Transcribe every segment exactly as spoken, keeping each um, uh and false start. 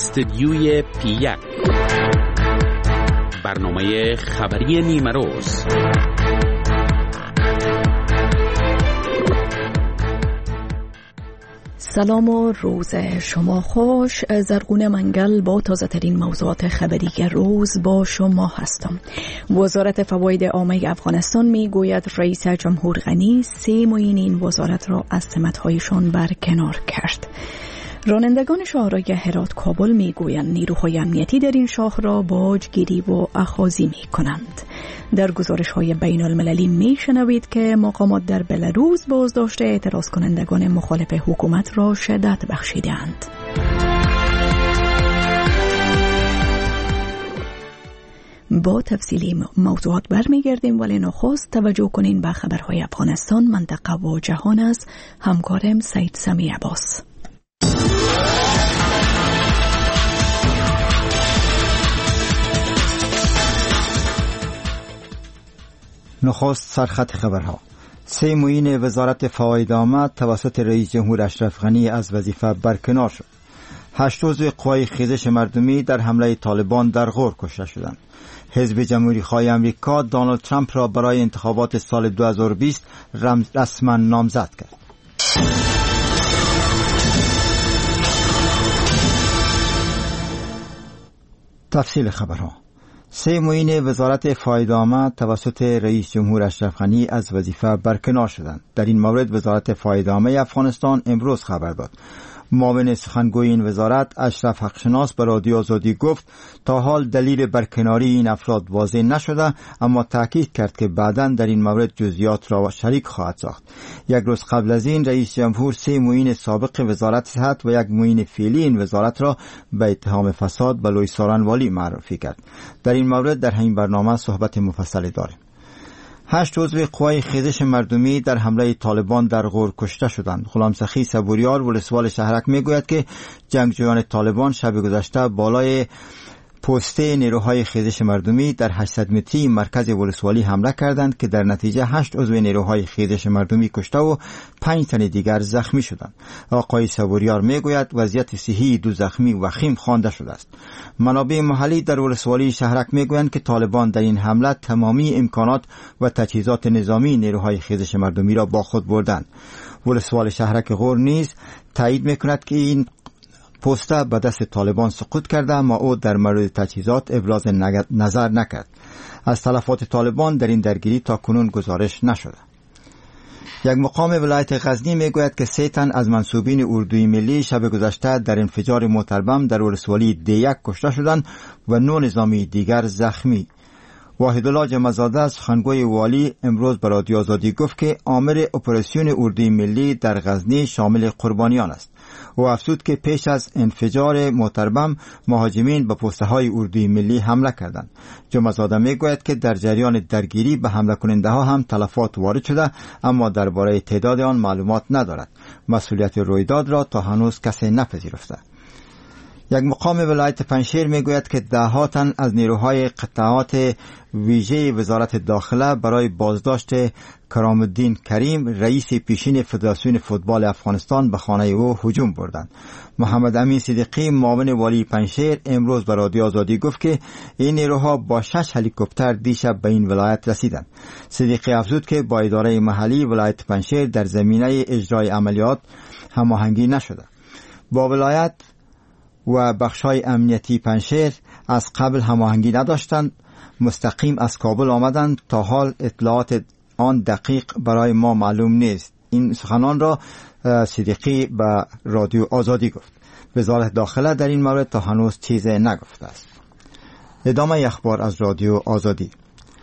استدیوی پی یک، برنامه خبری نیمه روز. سلام و روز شما خوش. زرغون منگل با تازه ترین موضوعات خبری روز با شما هستم. وزارت فواید عامه افغانستان می گوید رئیس جمهور غنی سه معین این وزارت را از سمت‌هایشان برکنار کرد. رانندگان شاهراه هرات کابل می گویند نیروهای امنیتی در این شاه را باجگیری و اخاذی می کنند. در گزارش های بین المللی می شنوید که مقامات در بلاروس بازداشت اعتراض کنندگان مخالف حکومت را شدت بخشیدند. با تفصیلی موضوعات برمیگردیم، ولی نخست توجه کنین به خبرهای افغانستان، منطقه و جهان از همکارم سید سمی عباس. نخست سرخط خبرها. سه معین وزارت فواید عامه توسط رئیس جمهور اشرف غنی از وظیفه برکنار شد. هشت عضو قوای خیزش مردمی در حمله طالبان در غور کشته شدند. حزب جمهوری خواه امریکا دونالد ترامپ را برای انتخابات سال دو هزار و بیست رسما نامزد کرد. تفصیل خبرها. سه معین وزارت فواید عامه توسط رئیس جمهور اشرف غنی از وظیفه برکنار شدند. در این مورد وزارت فواید عامه افغانستان امروز خبر داد. معاون سخنگوی این وزارت اشرف حقشناس به رادیو آزادی گفت تا حال دلیل برکناری این افراد واضح نشده، اما تاکید کرد که بعداً در این مورد جزئیات را شریک خواهد ساخت. یک روز قبل از این رئیس جمهور سه معین سابق وزارت صحت و یک معین فعلی این وزارت را به اتهام فساد به لوی سارنوالی معرفی کرد. در این مورد در همین برنامه صحبت مفصلی داریم. هشت عضو قوای خیزش مردمی در حمله طالبان در غور کشته شدند. غلام سخی صبوریار ولسوال شهرک میگوید که جنگجویان طالبان شب گذشته بالای پسته نیروهای خیزش مردمی در هشتصد متری مرکز ولسوالی حمله کردند که در نتیجه هشت عضو نیروهای خیزش مردمی کشته و پنج تن دیگر زخمی شدند. آقای صبوریار میگوید وضعیت صحی دو زخمی وخیم خوانده شده است. منابع محلی در ولسوالی شهرک میگویند که طالبان در این حمله تمامی امکانات و تجهیزات نظامی نیروهای خیزش مردمی را با خود بردند. ولسوال شهرک غور نیز تایید میکند که این پسته به دست طالبان سقوط کرده، اما او در مورد تجهیزات ابراز نظر نکرد. از تلفات طالبان در این درگیری تا کنون گزارش نشده. یک مقام ولایت غزنی میگوید که سه تن از منسوبین اردوی ملی شب گذشته در انفجار موتر بم در ولسوالی دیک کشته شدند و نه نظامی دیگر زخمی. واحدالله جمعزاده سخنگوی والی امروز به رادیو آزادی گفت که آمر اپراسیون اردوی ملی در غزنی شامل قربانیان است. او افزود که پیش از انفجار موتر بم مهاجمین به پسته های اردوی ملی حمله کردند. جمعزاده میگوید که در جریان درگیری به حمله کننده ها هم تلفات وارد شده، اما درباره تعداد آن معلومات ندارد. مسئولیت رویداد را تا هنوز کسی نپذیرفته. یک مقام ولایت پنجشیر میگوید که ده ها تن از نیروهای قطعات ویژه وزارت داخله برای بازداشت کرام الدین کریم رئیس پیشین فدراسیون فوتبال افغانستان به خانه او هجوم بردند. محمد امین صدیقی معاون والی پنجشیر امروز به رادیو آزادی گفت که این نیروها با شش هلیکوپتر دیشب به این ولایت رسیدند. صدیقی افزود که با اداره محلی ولایت پنجشیر در زمینه اجرای عملیات هماهنگی نشده. با ولایت و بخش‌های امنیتی پنجشیر از قبل هماهنگی نداشتند، مستقیم از کابل آمدند. تا حال اطلاعات آن دقیق برای ما معلوم نیست. این سخنان را صدیقی به رادیو آزادی گفت. وزارت داخله در این مورد تا هنوز چیزی نگفته است. ادامه اخبار از رادیو آزادی.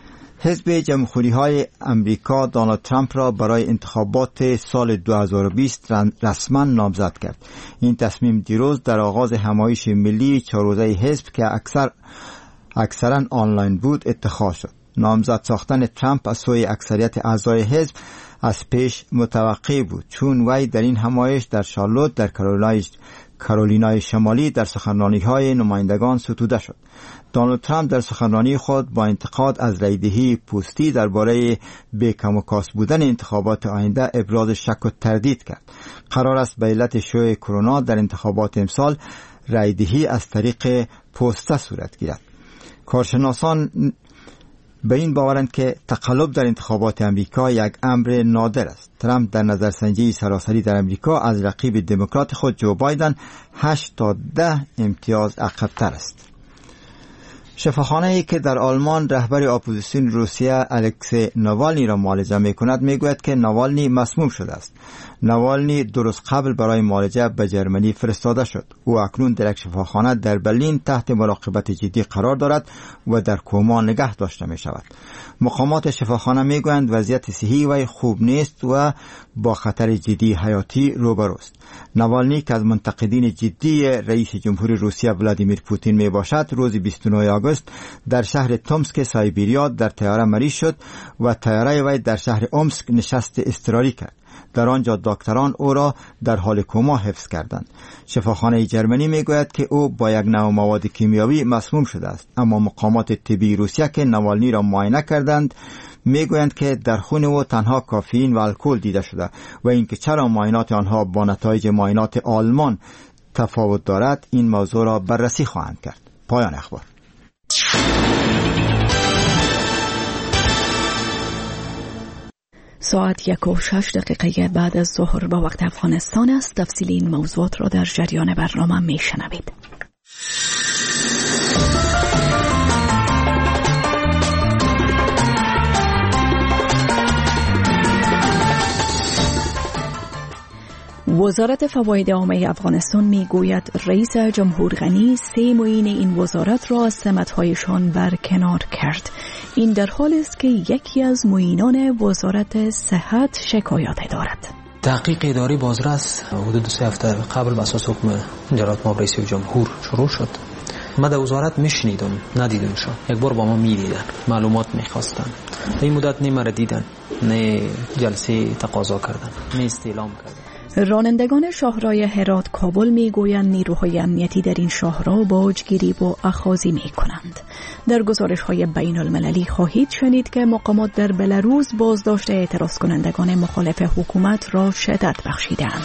حزب جمهوری های امریکا دونالد ترامپ را برای انتخابات سال دو هزار و بیست رسما نامزد کرد. این تصمیم دیروز در آغاز همایش ملی چهار روزه حزب که اکثر اکثرا آنلاین بود اتخاذ شد. نامزد ساختن ترامپ از سوی اکثریت اعضای حزب از پیش متوقع بود، چون وی در این همایش در شارلوت در کارولینای کارولینای شمالی در سخنرانی‌های نمایندگان ستوده شد. دونالد ترامپ در سخنرانی خود با انتقاد از رایدهی پوستی درباره بیکم و کاس بودن انتخابات آینده ابراز شک و تردید کرد. قرار است به علت شیوع کرونا در انتخابات امسال رایدهی از طریق پسته صورت گیرد. کارشناسان به این باورند که تقلب در انتخابات امریکا یک امر نادر است. ترامپ در نظرسنجی سراسری در امریکا از رقیب دموکرات خود جو بایدن هشت تا ده امتیاز عقب‌تر است. شفاخانه‌ای که در آلمان رهبر اپوزیسیون روسیه الکسی ناوالنی را معالجه می‌کند میگوید که ناوالنی مسموم شده است. ناوالنی دو روز قبل برای معالجه به جرمنی فرستاده شد. او اکنون در یک شفاخانه در برلین تحت مراقبت جدی قرار دارد و در کما نگه داشته می شود. مقامات شفاخانه میگویند وضعیت صحی وی خوب نیست و با خطر جدی حیاتی روبروست. ناوالنی که از منتقدین جدی رئیس جمهوری روسیه ولادیمیر پوتین می باشد، روز بیست و نه آگوست در شهر تومسک سایبیریا در طیاره مریض شد و طیاره وی در شهر اومسک نشست اضطراری کرد. در آنجا دکتران او را در حال کما حفظ کردند. شفاخانه جرمنی میگوید که او با یک نوع مواد کیمیایی مسموم شده است، اما مقامات طبی روسیه که ناوالنی را معاینه کردند میگویند که در خون او تنها کافئین و الکل دیده شده و اینکه چرا معاینات آنها با نتایج معاینات آلمان تفاوت دارد این موضوع را بررسی خواهند کرد. پایان اخبار. ساعت یک و شش دقیقه بعد از ظهر با وقت افغانستان است. تفصیل این موضوعات را در جریان برنامه می شنوید. وزارت فواید عامه افغانستان می گوید رئیس جمهور غنی سه معین این وزارت را از سمت‌هایشان برکنار کرد. این در حال است که یکی از معینان وزارت صحت شکایت دارد. تحقیق اداری بازرس حدود سه هفته قبل به اساس حکم جلالت مآب رئیس جمهور شروع شد. ما در وزارت میشنیدم، ندیدم شد. یک بار با ما میدیدن، معلومات میخواستن. این مدت نه مرا دیدن، نه جلسه تقاضا کردن، نه استعلام کردن. رانندگان شاهراه هرات کابل میگویند نیروهای امنیتی در این شاهراه باجگیری و اخاذی میکنند. در گزارش‌های بین المللی خواهید شنید که مقامات در بلاروس بازداشت اعتراض کنندگان مخالف حکومت را شدت بخشیدند.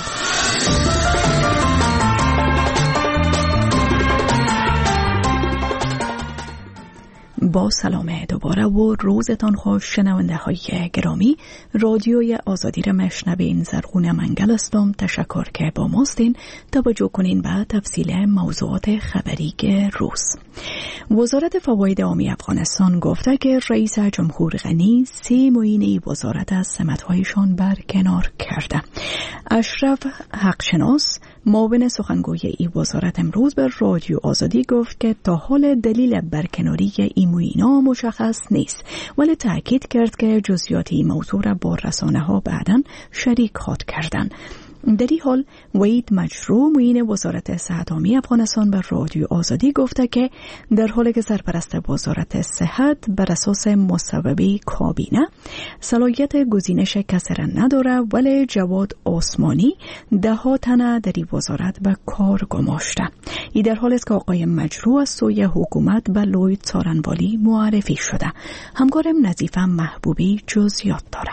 با سلام دوباره و روزتان خوش شنونده های گرامی. رادیوی آزادی را مشنوین. زرغون منگل هستم. تشکر که با ماستین. توجه کنین به تفصیل موضوعات خبری روز. وزارت فواید عامه افغانستان گفته که رئیس جمهور غنی سه معین وزارت از سمت‌هایشان برکنار کرده. اشرف حقشناس معاون سخنگوی این وزارت امروز به رادیو آزادی گفت که تا حال دلیل برکناری این معینا مشخص نیست، ولی تأکید کرد که جزئیات این موضوع را با رسانه‌ها بعداً شریک خواهد کردند. در این حال وحید مجروح معین وزارت صحت عامه افغانستان به رادیو آزادی گفته که در حالی که سرپرست وزارت صحت بر اساس مصوبه کابینه صلاحیت گزینش کسی را نداره، ولی جواد عثمانی ده ها تنه در این وزارت به کار گماشته. این در حالی است که آقای مجروح از سوی حکومت به لوی څارنوالی معرفی شده. همکارم نظیفه محبوبی جزئیات داره.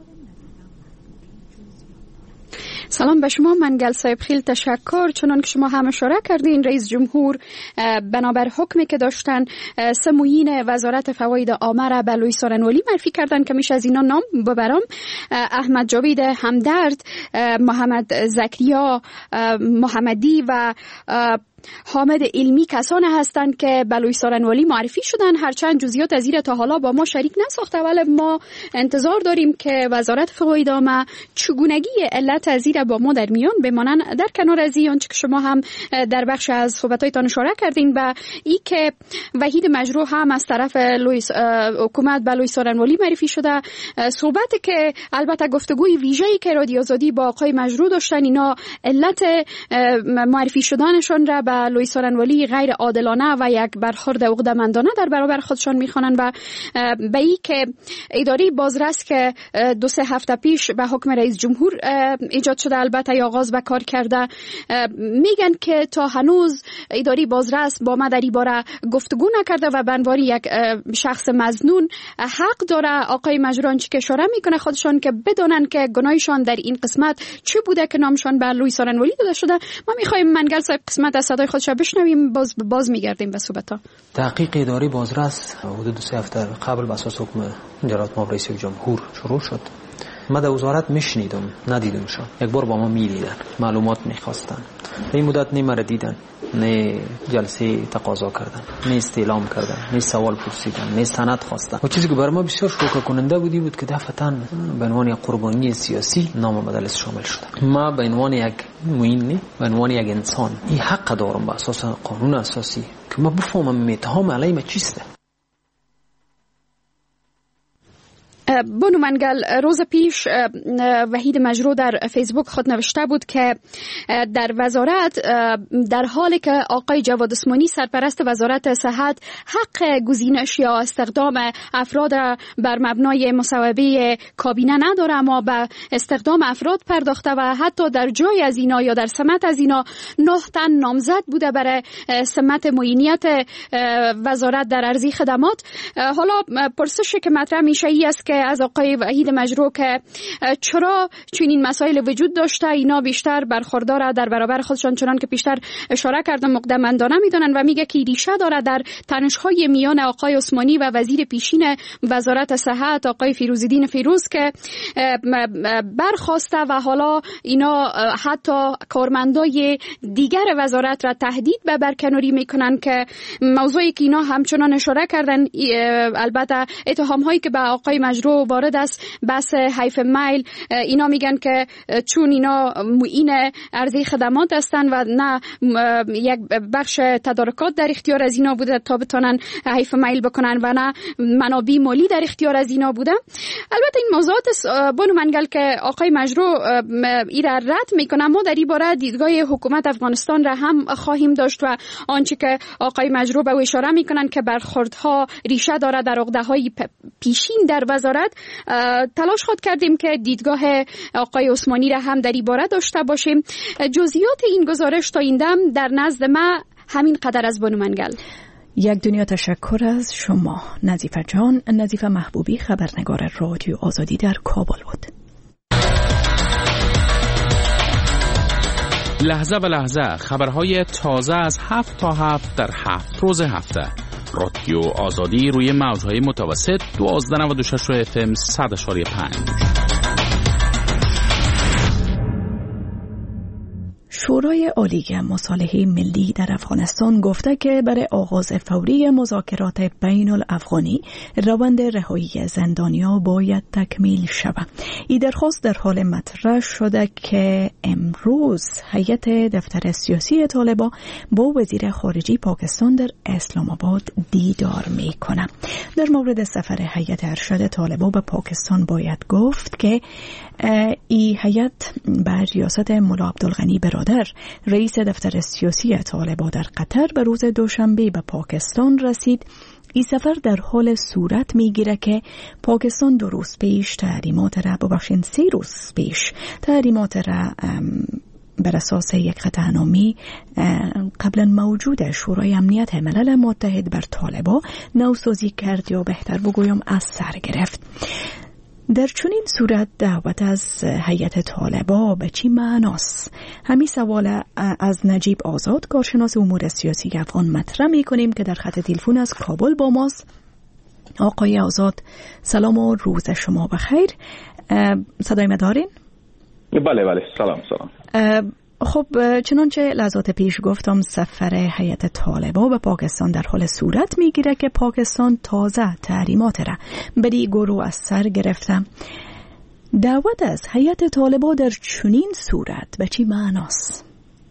سلام به شما منگل صاحب، خیلی تشکر. چنان که شما هم اشاره کردین رئیس جمهور بنابر حکمی که داشتن سه معین وزارت فواید عامه را به لوی څارنوالی معرفی کردن که میشه از اینا نام ببرم: احمد جاوید همدرد، محمد زکریا محمدی و حامد علمی کسانی هستند که به لوی څارنوالی معرفی شدن. هرچند جزئیات از این تا حالا با ما شریک نساخته، ولی ما انتظار داریم که وزارت فواید عامه چگونگی علت از این با ما در میان بمانند. در کنار از این آنچه که شما هم در بخش از صحبت‌هایتان اشاره کردین به این که وحید مجروح هم از طرف لوی حکومت به لوی څارنوالی معرفی شده، صحبتی که البته گفتگوی ویژه‌ای که رادیو آزادی با آقای مجروح داشتن، اینا علت معرفی شدنشان را به لوی څارنوالی غیر عادلانه و یک برخورد عقده‌مندانه در برابر خودشان میخوانند و به این که اداره بازرس که دو سه هفته پیش به حکم رئیس جمهور ایجاد شده البته یا آغاز به کار کرده، میگن که تا هنوز اداره بازرس با ما در این باره گفتگو نکرده و به عنوان یک شخص مظنون حق داره آقای مجروح چی که اشاره میکنه خودشان که بدونن که گناهشان در این قسمت چه بوده که نامشان به لوی څارنوالی داده شده. ما میخوایم منگل صاحب قسمت از صدای موضوع خودش بشنویم، باز باز میگردیم به صحبت‌ها. تحقیق اداری بازرس حدود دو سه هفته قبل بر اساس حکم جلالت مآب رئیس جمهور شروع شد. ما در وزارت میشنیدم، ندیدم شد. یک بار با ما میدیدن، معلومات میخواستن. این مدت نه مرا دیدن، نه جلسه تقاضا کردن، نه استعلام کردن، نه سوال پرسیدن، نه سند خواستن. و چیزی که برای ما بسیار شوکه کننده بودی بود که دفعتاً به عنوان یک قربانی سیاسی نام مجلس شامل شدم. ما به عنوان یک معین، به عنوان یک انسان این حق دارم به اساس قانون اساسی که ما بفهمم اتهام علی ما چیست. بانو منگل، روز پیش وحید مجروح در فیسبوک خود نوشته بود که در وزارت در حالی که آقای جواد عثمانی سرپرست وزارت صحت حق گزینش یا استخدام افراد بر مبنای مصوبه کابینه نداره، اما به استخدام افراد پرداخته و حتی در جای از اینا یا در سمت از اینا نه تن نامزد بوده برای سمت معینیت وزارت در ارضی خدمات. حالا پرسشی که مطرح میشه ای است که از آقای وحید مجروح که چرا چنین مسائل وجود داشته، اینا بیشتر برخوردار در برابر خودشان، چنان که بیشتر اشاره کردم مقدماندانه میدونن و میگه که ریشه داره در تنش‌های میان آقای عثمانی و وزیر پیشین وزارت صحت آقای فیروزالدین فیروز که برخواسته و حالا اینا حتی کارمندای دیگر وزارت را تهدید به برکناری میکنن که موضوعی که اینا همچنان اشاره کردن. البته اتهام هایی که به آقای مجروح وارد است بس حیف میل، اینا میگن که چون اینا معین ارضی خدمات هستن و نه یک بخش تدارکات در اختیار از اینا بوده تا بتونن حیف میل بکنن و نه منابع مالی در اختیار از اینا بوده. البته این موضوعات بانو منگل که آقای مجروح ایرا رد میکنه، ما در این باره دیدگاه حکومت افغانستان را هم خواهیم داشت و آنچه که آقای مجروح به اشاره میکنن که برخوردها ریشه داره در عقده‌های پیشین در وزارت، تلاش خود کردیم که دیدگاه آقای عثمانی را هم در این باره داشته باشیم. جزئیات این گزارش تا این دم در نزد ما همین قدر از بانو منگل. یک دنیا تشکر از شما نظیفه جان. نظیفه محبوبی، خبرنگار رادیو آزادی در کابل بود. لحظه به لحظه خبرهای تازه از هفت تا هفت در هفت روز هفته. رادیو آزادی روی موجهای متوسط دوازده نود و شش اف ام صد اشاری پنج. شورای عالی مصالحه ملی در افغانستان گفته که برای آغاز فوری مذاکرات بین الافغانی روند رهایی زندانیا باید تکمیل شود. این درخواست در حال مطرح شده که امروز هیئت دفتر سیاسی طالبان با وزیر خارجه پاکستان در اسلام آباد دیدار میکنه. در مورد سفر هیئت ارشد طالبان به پاکستان باید گفت که این هیئت بر ریاست ملا عبدالغنی برادر رئیس دفتر سیاسی طالبان در قطر به روز دوشنبه به پاکستان رسید. این سفر در حال صورت میگیره که پاکستان دو روز پیش تحریمات را ببخشین سه روز پیش تحریمات را بر اساس یک قطعنامه قبلا موجود شورای امنیت ملل متحد بر طالبان نوسازی کرد یا بهتر بگویم از سر گرفت. در چنین صورت دعوت از هیئت طالبان به چی معناست؟ همین سوال از نجیب آزاد، کارشناس امور سیاسی افغان مطرح می‌کنیم که در خط تلفن از کابل با ماست. آقای آزاد، سلام و روز شما بخیر. صدای ما دارین؟ بله بله، سلام سلام. خب چنانچه لحظات پیش گفتم، سفر هیئت طالبان به پاکستان در حال صورت میگیره که پاکستان تازه تحریمات را بری گروه از سر گرفته. دعوت از هیئت طالبان در چنین صورت به چی معناست؟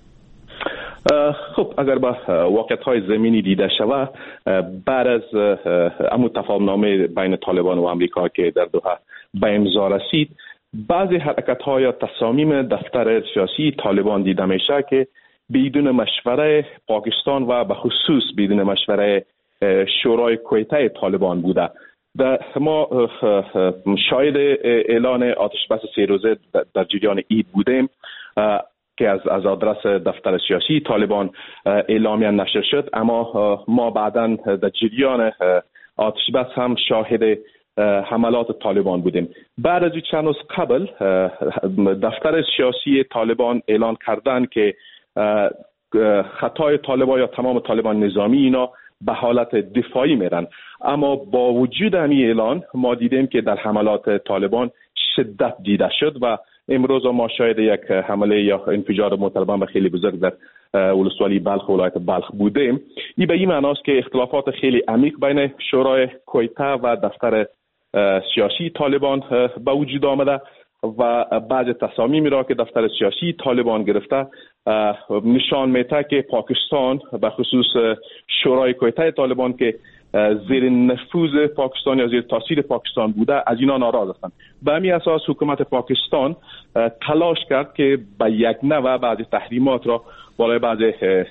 خب اگر با واقعیت‌های زمینی دیده شود، بعد از امو تفاهم‌نامه بین طالبان و امریکا که در دوحه به امضا رسید، بعضی حرکت‌ها یا تصامیم دفتر سیاسی طالبان دیده میشه که بدون مشوره پاکستان و به خصوص بدون مشوره شورای کویته طالبان بوده. ما شاهد اعلان آتش بس سه روزه در جریان عید بودیم که از از آدرس دفتر سیاسی طالبان اعلامیه نشر شد، اما ما بعداً در جریان آتش بس هم شاهد حملات طالبان بودیم. بعد از چند روز قبل دفتر سیاسی طالبان اعلان کردن که خطای طالبان یا تمام طالبان نظامی اینا به حالت دفاعی میرن. اما با وجود همین اعلان ما دیدیم که در حملات طالبان شدت دیده شد و امروز ما شاید یک حمله یا انفجار مطلبان خیلی بزرگ در ولسوالی بلخ و ولایت بلخ بودیم. این به این معناست که اختلافات خیلی عمیق بین شورای کویته و دفتر سیاسی طالبان به وجود آمده و بعض تصامیمی را که دفتر سیاسی طالبان گرفته نشان میده که پاکستان به خصوص شورای کویته طالبان که زیر نفوذ پاکستان یا زیر تاثیر پاکستان بوده از اینا ناراض هستند. به همین اساس حکومت پاکستان تلاش کرد که به یک نوع بعضی تحریمات را بالای بعضی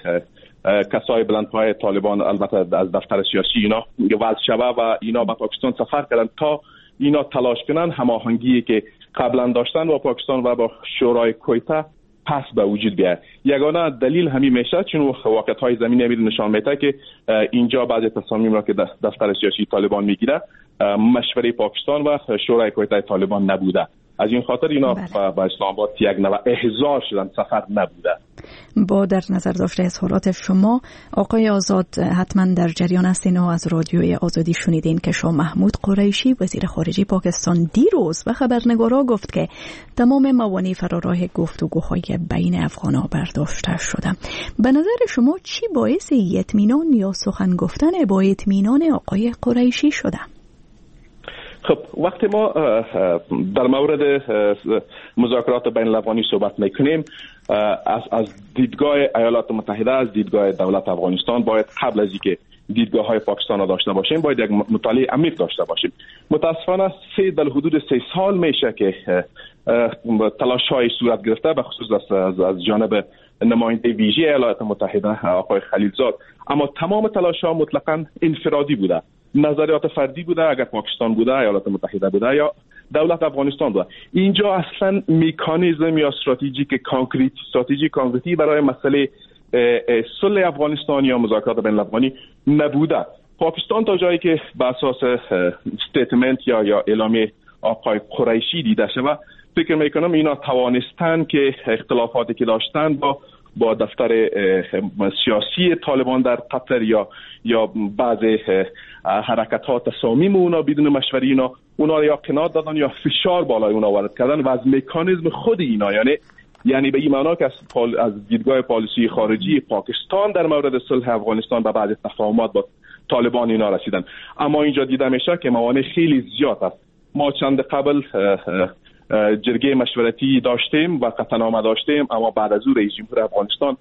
کسای بلندپایه طالبان البته از دفتر سیاسی اینا وضع شوه و اینا به پاکستان سفر کردن تا اینا تلاش کنن هماهنگی که قبلا داشتن با پاکستان و با شورای کویته پس به وجود بیاد. یگانه دلیل همین میشه چون واقعیت‌های زمینی میاد نشان میده که اینجا بعضی تصامیم را که دفتر سیاسی طالبان میگیره مشوره پاکستان و شورای کویته طالبان نبوده. از این خاطر اینا با اسلام آباد یک نوع احضار شدن، سفر نبوده. با در نظر داشته اظهارات شما آقای آزاد حتما در جریان هستین و از رادیوی آزادی شنیدین که شاه محمود قریشی وزیر خارجه پاکستان دیروز به خبرنگارا گفت که تمام موانع فراراه گفتگوهای بین افغان‌ها برداشته شده. به نظر شما چی باعث اطمینان یا سخن گفتن با اطمینان آقای قریشی شده؟ خب وقتی ما در مورد مذاکرات بین الافغانی صحبت میکنیم از از دیدگاه ایالات متحده، از دیدگاه دولت افغانستان باید قبل از اینکه دیدگاه های پاکستان را داشته باشیم باید یک مطالعه عمیق داشته باشیم. متاسفانه سه در حدود سه سال میشه که تلاش های صورت گرفته به خصوص از, از جانب نماینده ویژه ایالات متحده آقای خلیلزاد، اما تمام تلاش ها مطلقاً انفرادی بوده، نظریات فردی بوده، اگر پاکستان بوده، ایالات متحده بوده یا دولت افغانستان بوده. اینجا اصلا مکانیزم یا استراتژی که کانکریت استراتژی کانکریتی برای مسئله صلح افغانستان یا مذاکرات بین الافغانی نبوده. پاکستان تا جایی که به اساس استیتمنت یا یا اعلامیه آقای قریشی دیده شده فکر میکنم اینا توانستن که اختلافاتی که داشتن با با دفتر سیاسی طالبان در قطر یا یا بعض حرکت ها تصامیم اونا بدون مشوره اینا اونا یا قناعت دادن یا فشار بالای اونا وارد کردن و از مکانیزم خود اینا یعنی یعنی به این معنا که از, پال، از دیدگاه پالیسی خارجی پاکستان در مورد صلح افغانستان به بعض تفاهمات با طالبان اینا رسیدن. اما اینجا دیده میشه که موانع خیلی زیاد است. ما چند قبل جرگه مشورتی داشتیم و قطعنامه داشتیم، اما بعد از او رئیس جمهور افغانستان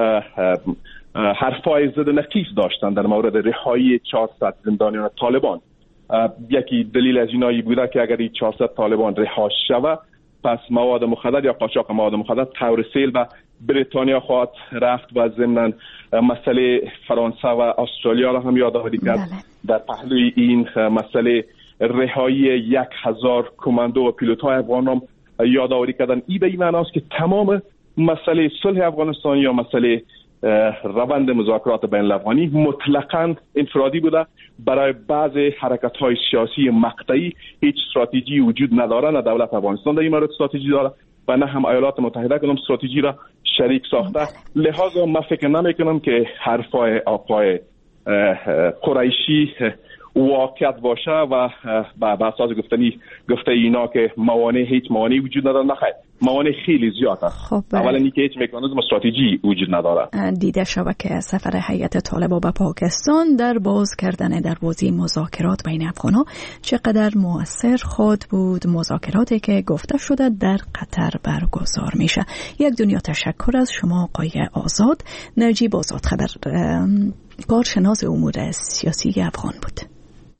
حرفای ضد نقیص داشتن در مورد رهایی چهارصد زندانیان طالبان. یکی دلیل از اینایی بوده که اگر این چهارصد طالبان رها شود پس مواد مخدر یا قاچاق مواد مخدر طور سیل و بریتانیا خواهد رفت و ضمن مسئله فرانسه و استرالیا را هم یادآوری کرد. در پهلوی این مسئله رهایی یک هزار کماندو و پیلوت های افغان هم یادآوری کردن. این به این معناست که تمام مسئله صلح افغانستان یا مسئله روند مذاکرات بین الافغانی مطلقاً انفرادی بوده. برای بعض حرکت های سیاسی مقطعی هیچ استراتژی وجود نداره، نه دولت افغانستان در این مورد استراتژی داره و نه هم ایالات متحده کدام استراتژی را شریک ساخته. لذا من فکر نمیکنم که حرفای آقای قریشی واقعیت باشه و به اساس گفتنی گفته اینا که موانع هیچ موانعی وجود نداره. نخیر، موانع خیلی زیاد است. خب اولا اینکه هیچ مکانیزم استراتژی وجود نداره. دیده شده که سفر هیئت طالبان به پاکستان در باز کردن دروازه مذاکرات بین افغان‌ها چقدر مؤثر خواهد بود. مذاکراتی که گفته شده در قطر برگزار میشه. یک دنیا تشکر از شما آقای آزاد. نجیب آزاد خبر کارشناس امور سیاسی افغان بود.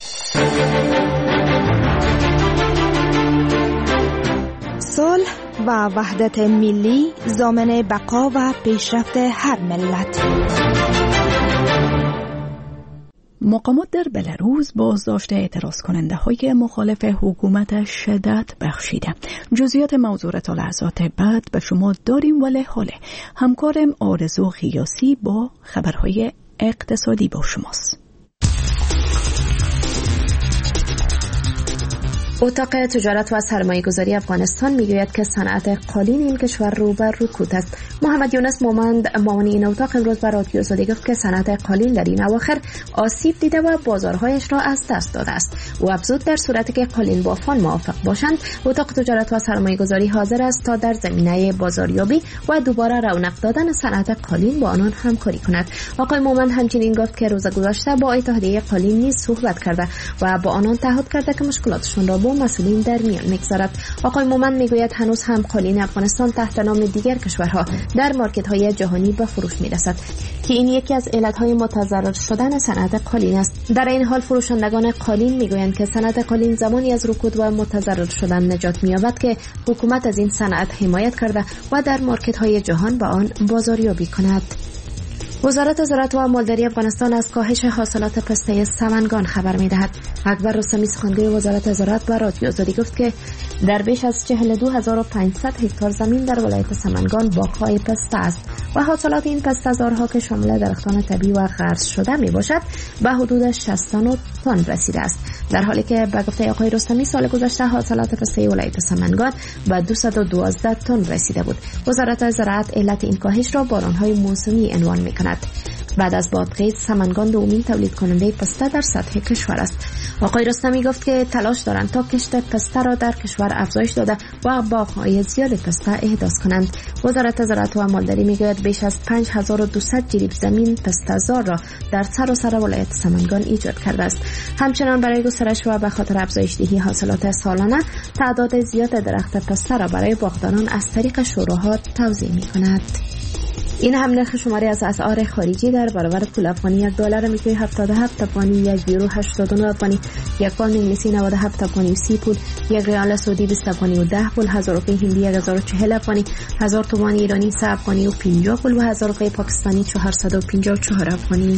صلح و وحدت ملی ضامن بقا و پیشرفت هر ملت. مقامات در بلاروس بازداشت اعتراض کننده های مخالف حکومت شدت بخشیده. جزئیات موضوع تا لحظات بعد به شما داریم، ولی حاله همکارم آرزو خیاسی با خبرهای اقتصادی با شماست. اتاق تجارت و سرمایه‌گذاری افغانستان میگوید که صنعت قالین این کشور رو بر رکود است. محمد یونس مومند معاون این اتاق امروز بر رادیو آزادی گفت که صنعت قالین در این اواخر آسیب دیده و بازارهایش را از دست داده است. او افزود در صورتی که قالین بافان موافق باشند، اتاق تجارت و سرمایه‌گذاری حاضر است تا در زمینه بازاریابی و دوباره رونق دادن صنعت قالین با آنان همکاری کند. آقای مومند همچنین گفت که روز گذشته با اتحادیه قالین نیز صحبت کرده و با آنان تعهد کرده که مشکلاتشان را با مسئولین در میان میگذارد. آقای مومند میگوید هنوز هم قالین افغانستان تحت نام دیگر کشورها در مارکت های جهانی به فروش میرسد که این یکی از علتهای متضرر شدن صنعت قالین است. در این حال فروشندگان قالین میگویند که صنعت قالین زمانی از رکود و متضرر شدن نجات می‌یابد که حکومت از این صنعت حمایت کرده و در مارکت های جهان با آن بازاریابی کند. وزارت زراعت و مالداری افغانستان از کاهش حاصلات پسته سمنگان خبر می‌دهد. اکبر رستمی سخنگوی وزارت زراعت به رادیو آزادی گفت که در بیش از چهل و دو هزار و پانصد هکتار زمین در ولایت سمنگان باغ‌های پسته است و حاصلات این پسته زارها که شامل درختان طبیعی و قرض شده میباشد به حدود شصت تن رسیده است، در حالی که به گفته آقای رستمی سال گذشته حاصلات پسته ولایت سمنگان به دویست و دوازده تن رسیده بود. وزارت زراعت علت این کاهش را باران‌های موسمی عنوان می‌کند. بعد از بادغیس سمنگان دومین تولید کننده پسته در سطح کشور است. آقای رستمی گفت که تلاش دارند تا کشت پسته را در کشور افزایش داده و باغ‌های زیاد پسته احداث کنند. وزارت زراعت و مالداری میگوید بیش از پنج هزار و دویست جریب زمین پسته زار را در سراسر ولایت سمنگان ایجاد کرده است. همچنان برای گسترش و به خاطر افزایش دهی حاصلات سالانه تعداد زیاد درخت پسته را برای باغداران از طریق شوراها توزیع می‌کند. این هم نرخ شماری از اسعار خارجی در برابر پول افغانی: یک دلار آمریکایی هفتاد و هفت افغانی، یک یورو هشتاد و نه افغانی، یک پوند انگلیسی نود و هفت افغانی و سی پول، یک ریال سعودی بیست افغانی و ده پول، هزار روپیه هندی یک هزار و چهل افغانی، هزار تومان ایرانی سه افغانی و پنجاه پول و هزار روپیه پاکستانی چهارصد و پنجاه و چهار افغانی.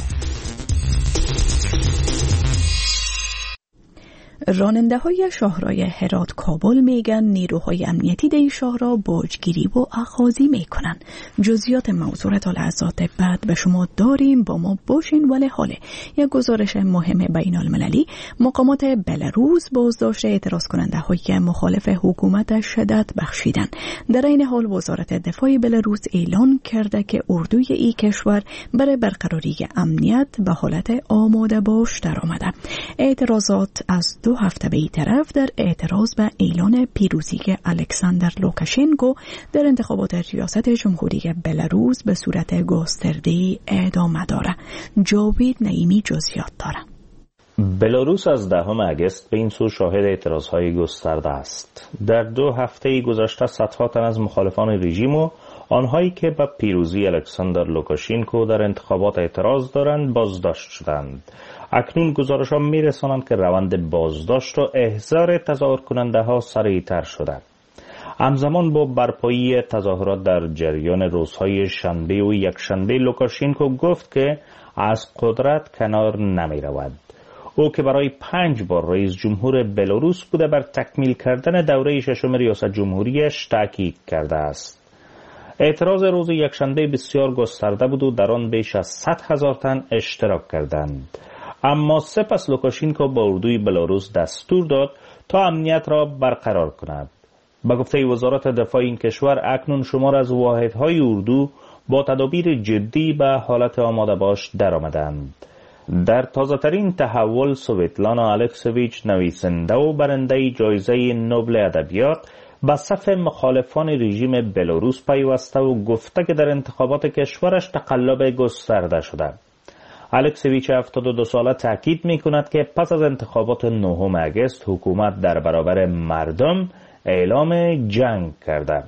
راننده های شاهرای هرات کابل میگن نیروهای امنیتی در شاهرا باجگیری و اخاذی میکنن. جزئیات موضوع تا لحظات بعد به شما داریم، با ما باشین. ولی حاله یک گزارش مهم بین المللی: مقامات بلاروس بازداشت اعتراض کننده های مخالف حکومت شدت بخشیدن. در این حال وزارت دفاع بلاروس اعلان کرده که اردوی این کشور برای برقراری امنیت به حالت آماده باش در آمده. اعتراضات از دو هفته به این طرف در اعتراض به اعلان پیروزی الکساندر لوکاشنکو در انتخابات ریاست جمهوری بلاروس به صورت گسترده ادامه داره. جاوید نعیمی جزئیات داره. بلاروس از دهم اگست به این سو شاهد اعتراضهای گسترده است. در دو هفته گذشته صدها تن از مخالفان رژیم و آنهایی که به پیروزی الکساندر لوکاشنکو در انتخابات اعتراض دارند بازداشت شدند. اکنون گزارش‌ها می‌رسانند که روند بازداشت و احضار تظاهر کننده ها سریع‌تر شده. همزمان با برپایی تظاهرات در جریان روزهای شنبه و یکشنبه، لوکاشنکو گفت که از قدرت کنار نمی‌رود. او که برای پنج بار رئیس جمهور بلاروس بوده، بر تکمیل کردن دوره ششم ریاست جمهوریش تاکید کرده است. اعتراض روز یکشنبه بسیار گسترده بود و در آن بیش از صد هزار تن اشتراک کردند. اما سپس لوکاشنکو با اردوی بلاروس دستور داد تا امنیت را برقرار کند. به گفته وزارت دفاع این کشور، اکنون شمار از واحدهای اردو با تدابیر جدی به حالت آماده باش در آمدند. در تازه ترین تحول، سویتلانا الکسویچ، نویسنده و برنده جایزه نوبل ادبیات، به صف مخالفان رژیم بلاروس پیوسته و گفته که در انتخابات کشورش تقلب گسترده شده. الکسویچ هفتاد و دو ساله تاکید می کند که پس از انتخابات نهم اگست حکومت در برابر مردم اعلام جنگ کرده.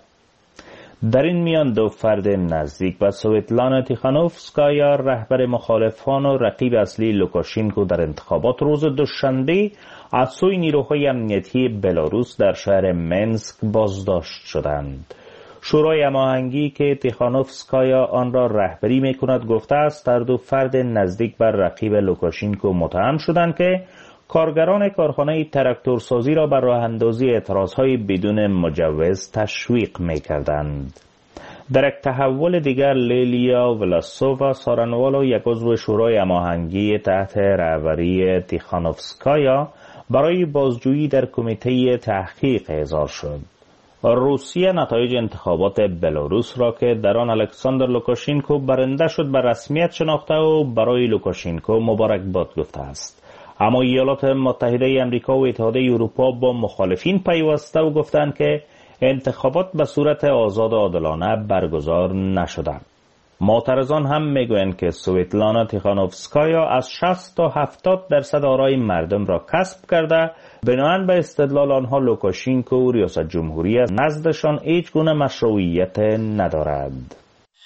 در این میان دو فرد نزدیک به سویتلانا تیخانوفسکایا، رهبر مخالفان و رقیب اصلی لوکاشنکو در انتخابات روز دوشنبه از سوی نیروهای امنیتی بلاروس در شهر منسک بازداشت شدند. شورای هماهنگی که تیخانوفسکایا آن را رهبری می‌کند گفته است هر دو فرد نزدیک بر رقیب لوکاشنکو متهم شدند که کارگران کارخانه تراکتورسازی را بر راه اندازی اعتراضهای بدون مجوز تشویق می‌کردند. در یک تحول دیگر، لیلیا ولاسووا سارنوالو، یک عضو شورای هماهنگی تحت رهبری تیخانوفسکایا، برای بازجویی در کمیته تحقیق احضار شد. روسیه نتایج انتخابات بلاروس را که در آن الکساندر لوکاشنکو برنده شد به رسمیت شناخته و برای لوکاشنکو مبارکباد گفته است. اما ایالات متحده آمریکا و اتحادیه اروپا با مخالفین پیوسته و گفتند که انتخابات به صورت آزاد و عادلانه برگزار نشده. معترضان هم میگویند که سویتلانا تیخانوفسکایا از شصت تا هفتاد درصد آرای مردم را کسب کرده، بنابراین به استدلال آنها لوکاشنکو و ریاست جمهوری نزدشان هیچ گونه مشروعیت ندارد.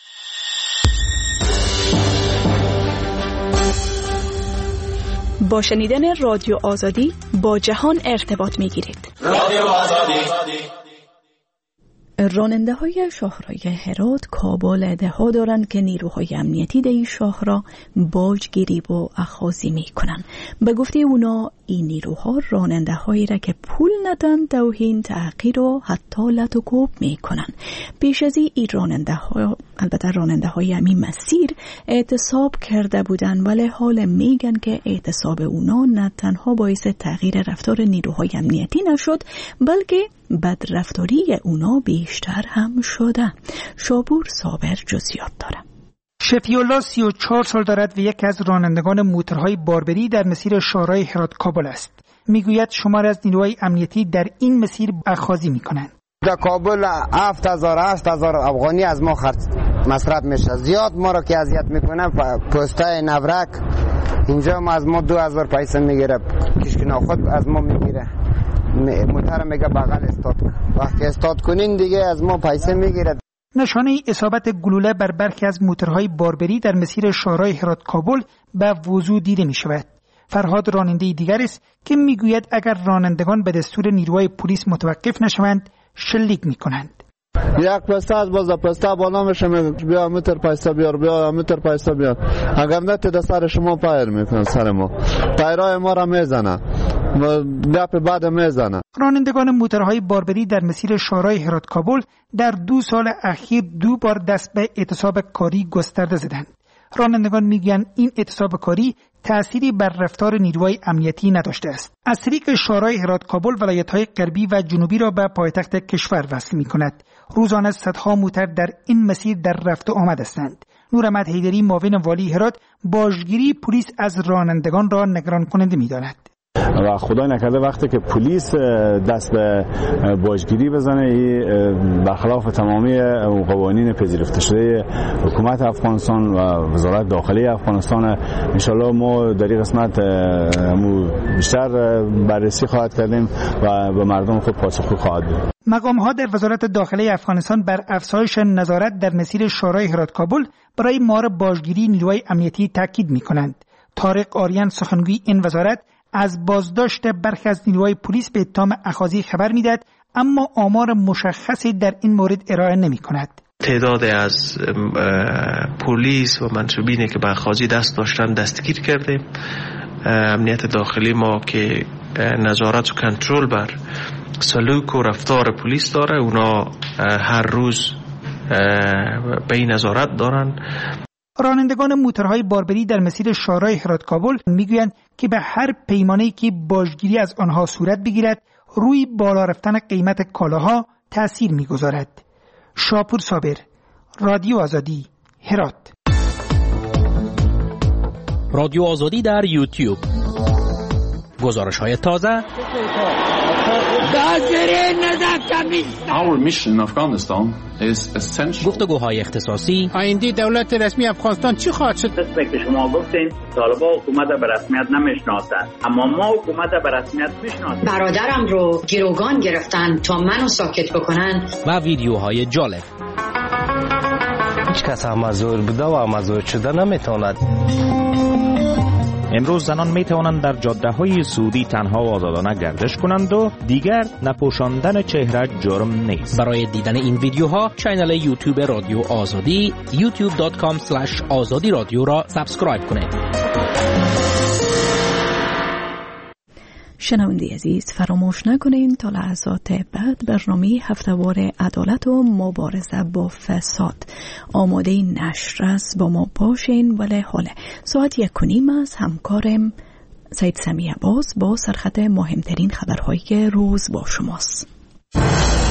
با شنیدن رادیو آزادی با جهان ارتباط میگیرید. رادیو آزادی. راننده های شاهرای هرات کابل ادعا دارند که نیروهای امنیتی در این شهر را باجگیری و اخاذی می کنند. به گفته اونا این نیروها راننده هایی را که پول ندن توهین، تحقیر و حتی لطوکوب می کنند. پیش از این راننده ها، البته راننده های همین مسیر اعتصاب کرده بودند، ولی حال میگن که اعتصاب اونا نه تنها باعث تغییر رفتار نیروهای امنیتی نشد، بلکه بدرفتاری اونا بیشتر هم شده. شابور صابر جزئیات داره. شفیالله سی و چهار سال دارد و یکی از رانندگان موتورهای باربری در مسیر شاهراه هرات کابل است. میگوید شمار از نیروهای امنیتی در این مسیر اخاذی میکنند. در کابل هفت هزار هشت هزار افغانی از ما خرج مصرف میشه. زیاد ما را که اذیت میکنه پستای نورک اینجا ما از ما دو هزار پیسه میگیره، کشکنا خود از ما میگیره، موتر میگه بغل استاد، وقتی استاد کنین دیگه از ما پیسه میگیره. نشانه اصابت گلوله بر برخی از موتورهای باربری در مسیر شاهراه هرات کابل به وضوح دیده می شود. فرهاد راننده دیگر است که میگوید اگر رانندگان به دستور نیروهای پلیس متوقف نشوند شلیک می کنند. یک پسته از باز پسته بالا میشه، بیا متر پیسه بیار، بیا متر پیسه بیار، اگر نه تا سر شما پایر میکنن، سر ما پایرای ما را میزنه، گپ بعد میزنه. رانندگان موتورهای باربری در مسیر شاهراه هرات کابل در دو سال اخیر دو بار دست به اعتصاب کاری گسترده زدند. رانندگان میگن این اعتصاب کاری تأثیری بر رفتار نیروهای امنیتی نداشته است. از طریق شاهراه هرات کابل ولایت‌های غربی و جنوبی را به پایتخت کشور وصل می‌کند. روزانه صدها موتر در این مسیر در رفت و آمد هستند. نورمد حیدری معاون والی هرات باجگیری پلیس از رانندگان را نگران کننده می‌داند. و خدای نکرده وقتی که پلیس دست به باجگیری بزنه، برخلاف تمامی قوانین پذیرفته شده حکومت افغانستان و وزارت داخلی افغانستان، انشالله ما در این قسمت بیشتر بررسی خواهد کردیم و به مردم خود پاسخگو خواهد بود. مقام‌ها در وزارت داخلی افغانستان بر افزایش نظارت در مسیر شاهراه هرات کابل برای مهار باجگیری نیروهای امنیتی تاکید می‌کنند. طارق آریان سخنگوی این وزارت از بازداشت برخی از نیروهای پلیس به اتهام اخاذی خبر میدهد، اما آمار مشخصی در این مورد ارائه نمی کند. تعداد از پلیس و منصوبینی که به اخاذی دست داشتن دستگیر کرده. امنیت داخلی ما که نظارت و کنترل بر سلوک و رفتار پلیس داره، اونا هر روز به این نظارت دارن. رانندگان موتورهای باربری در مسیر شاهراه هرات کابل میگویند که به هر پیمانه‌ای که باجگیری از آنها صورت بگیرد روی بالا رفتن قیمت کالاها تأثیر میگذارد. شاپور صابر، رادیو آزادی، هرات. رادیو آزادی در یوتیوب. گزارش‌های تازه. Our mission in Afghanistan is essential. گفتگوهای اختصاصی. آینده دولت رسمی افغانستان چی خواهد شد؟ که شما گفتین طالبان حکومت به رسمیت نمیشناسند، اما ما حکومت به رسمیت میشناسیم. برادرم رو گروگان گرفتن تا منو ساکت بکنن. و ویدیوهای جالب. هیچ کس مزور بوده و مزور شده نمیتواند. امروز زنان می توانند در جاده های سعودی تنها و آزادانه گردش کنند و دیگر نپوشاندن چهره جرم نیست. برای دیدن این ویدیوها کانال یوتیوب رادیو آزادی یوتیوب دات کام اسلش آزادی رادیو را سابسکرایب کنید. شنونده عزیز، فراموش نکنین تا لحظات بعد برنامه هفته‌وار عدالت و مبارزه با فساد آماده نشر است. با ما باشین. ولی حالا ساعت یک و نیم از همکارم سید سمیع عباس با سرخط مهمترین خبرهای روز با شماست.